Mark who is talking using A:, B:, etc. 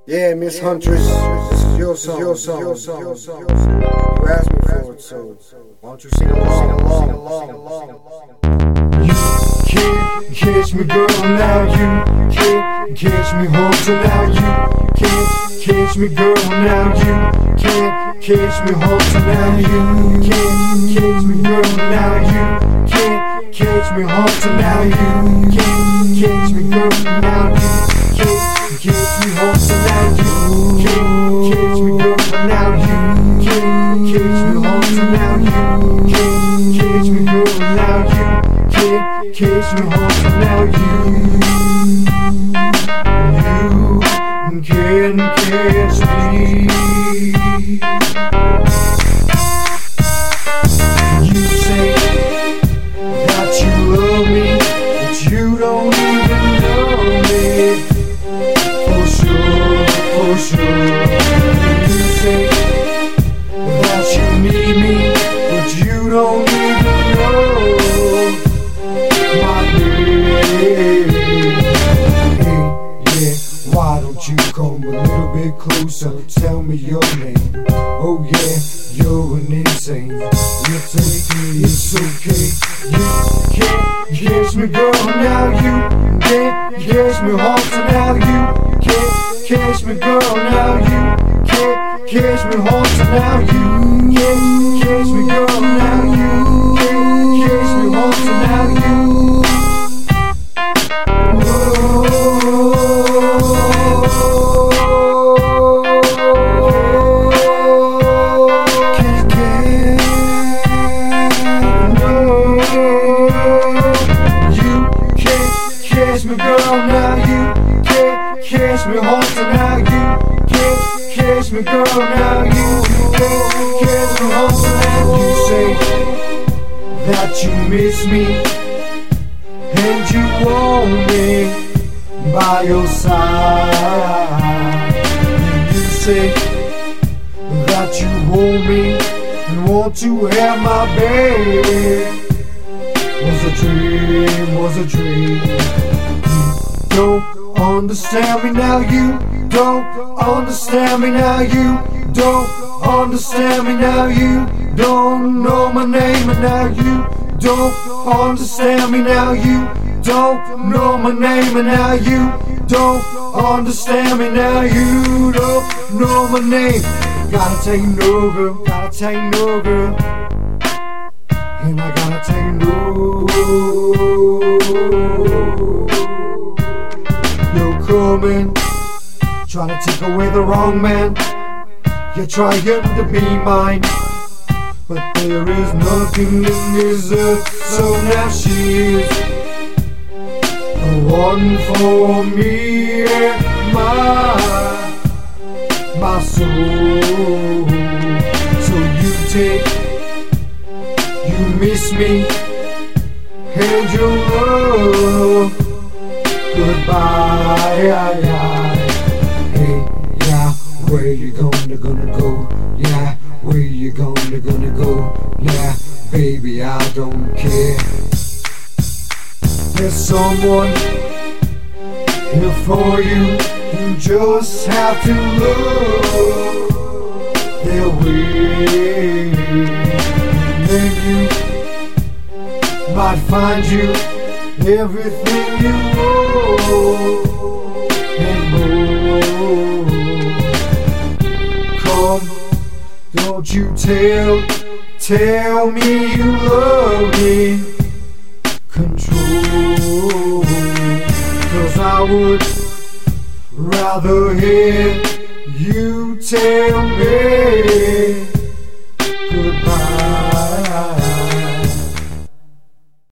A: Yeah, Miss Huntress, this is your song. You asked me for it, so why don't you sing along?
B: You can't catch me, girl, now you can't catch me, Hunter, now you can't catch me, girl, now you can't catch me, Hunter, now you can't catch me, girl, now you can't catch me, Hunter, now you can't catch me, girl, now you can't catch me, Hunter, now you can't catch me, girl, now you can't catch me, Hunter, now you can't catch me, girl, now you can't catch me, Hunter, now you can catch me. You say that you love me, but you don't even know me. For sure, for sure. You say that you need me, but you don't even know my name. Hey, yeah, why don't you come a little bit closer? Tell me your name. Oh yeah, you're an insane. You take me, it's okay. You can't catch me, girl, now you can't catch me, Hunter, now you can't catch me, girl, now you can't catch me, Hunter, now you can't catch me, girl, now you can't catch me, Hunter, now you. Catch me, girl, now you can't catch me, Hunter, now you can't catch me, girl, now you can't catch me, Hunter, now you say that you miss me and you want me by your side. You say that you hold me and want to have my baby. Was a dream. Don't understand me now, you don't understand me now, you don't understand me now, you don't know my name, and now you don't understand me now, you don't know my name, and now you don't understand me now, you don't know my name. Gotta tell you no, girl, gotta tell you no, girl, and I gotta tell you no. You're coming, trying to take away the wrong man. You're trying to be mine, but there is nothing in this earth. So now she is the one for me and my soul. So you take, you miss me, and your love goodbye. Hey, yeah, where you gonna go? Yeah, where you gonna go? Yeah, baby, I don't care. There's someone here for you. You just have to look their way, and then you might find you everything you want and more. Come, don't you tell me you love me. Control, 'cause I would rather hear you tell me.